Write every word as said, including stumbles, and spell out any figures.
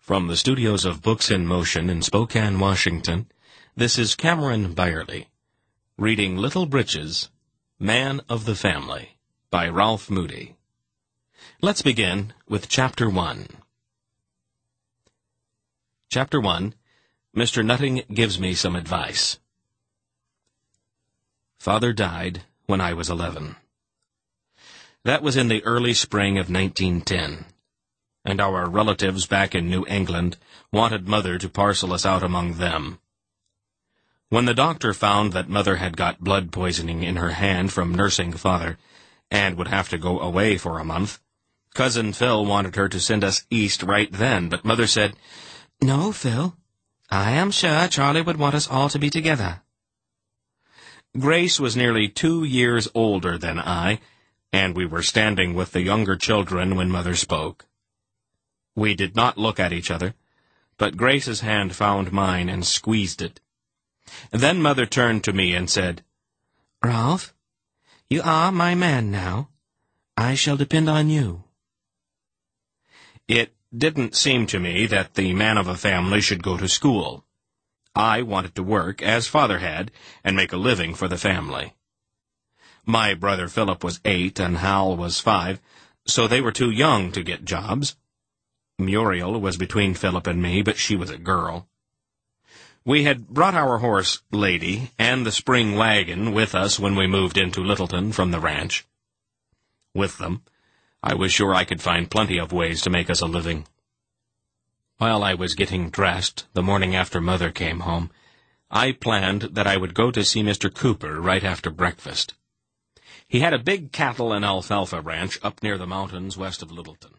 From the studios of Books in Motion in Spokane, Washington, this is Cameron Byerly, reading Little Britches, Man of the Family, by Ralph Moody. Let's begin with Chapter one. Chapter one, Mister Nutting Gives Me Some Advice. Father died when I was eleven. That was in the early spring of nineteen ten. And our relatives back in New England wanted Mother to parcel us out among them. When the doctor found that Mother had got blood poisoning in her hand from nursing Father, and would have to go away for a month, Cousin Phil wanted her to send us east right then, but Mother said, "No, Phil, I am sure Charlie would want us all to be together." Grace was nearly two years older than I, and we were standing with the younger children when Mother spoke. We did not look at each other, but Grace's hand found mine and squeezed it. Then Mother turned to me and said, "Ralph, you are my man now. I shall depend on you." It didn't seem to me that the man of a family should go to school. I wanted to work, as Father had, and make a living for the family. My brother Philip was eight and Hal was five, so they were too young to get jobs. Muriel was between Philip and me, but she was a girl. We had brought our horse, Lady, and the spring wagon with us when we moved into Littleton from the ranch. With them, I was sure I could find plenty of ways to make us a living. While I was getting dressed, the morning after Mother came home, I planned that I would go to see Mister Cooper right after breakfast. He had a big cattle and alfalfa ranch up near the mountains west of Littleton.